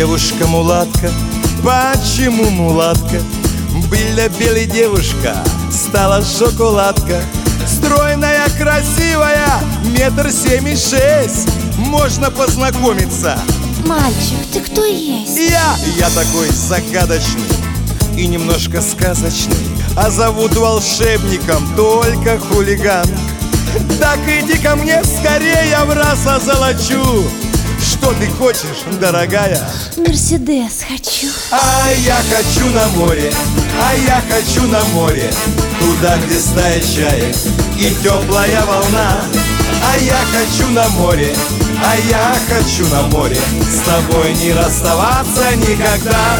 Девушка-мулатка, почему мулатка? Была белая девушка, стала шоколадка. Стройная, красивая, 1,76 м. Можно познакомиться. Мальчик, ты кто есть? Я такой загадочный и немножко сказочный, а зовут волшебником только хулиган. Так иди ко мне скорее, я в раз озолочу. Что ты хочешь, дорогая? Мерседес хочу. А я хочу на море, а я хочу на море, туда, где стая чаек и теплая волна. А я хочу на море, а я хочу на море, с тобой не расставаться никогда.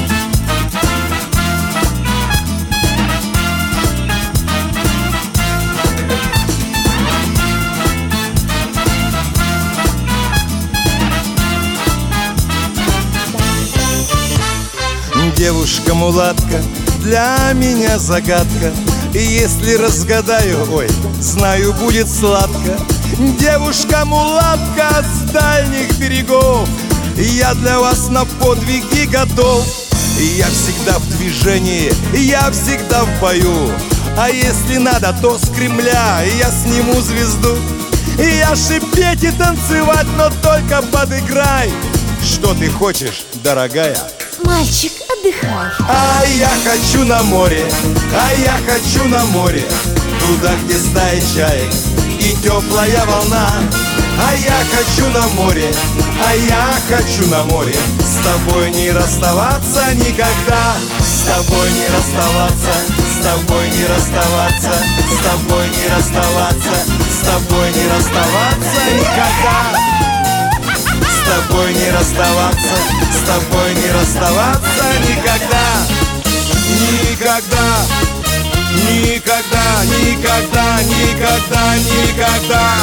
Девушка-мулатка, для меня загадка. И если разгадаю, ой, знаю, будет сладко. Девушка-мулатка с дальних берегов, я для вас на подвиги готов. Я всегда в движении, я всегда в бою. А если надо, то с Кремля я сниму звезду. Я шипеть и танцевать, но только подыграй. Что ты хочешь, дорогая? Мальчик, отдыхай. А я хочу на море, а я хочу на море, туда, где стая чаек и теплая волна. А я хочу на море, а я хочу на море, с тобой не расставаться никогда. С тобой не расставаться, с тобой не расставаться, с тобой не расставаться, с тобой не расставаться никогда. С тобой не расставаться, с тобой не расставаться никогда. Никогда, никогда, никогда, никогда, никогда.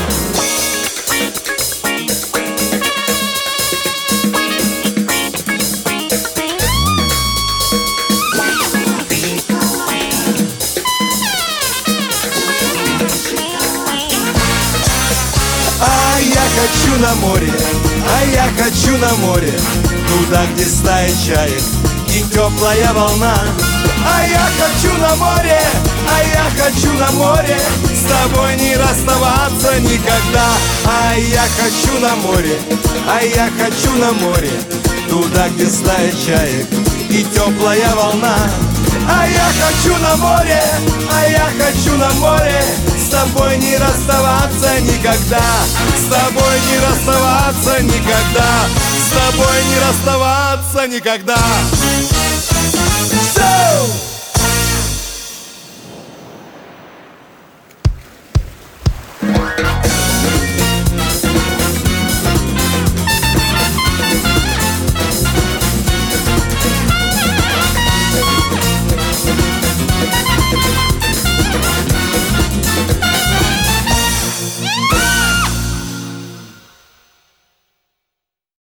А я хочу на море, а я хочу на море, туда, где стая чаек и теплая волна. А я хочу на море, а я хочу на море, с тобой не расставаться никогда. А я хочу на море, а я хочу на море, туда, где стая чаек и теплая волна. А я хочу на море, а я хочу на море, с тобой не расставаться никогда. С тобой не расставаться никогда. С тобой не расставаться никогда.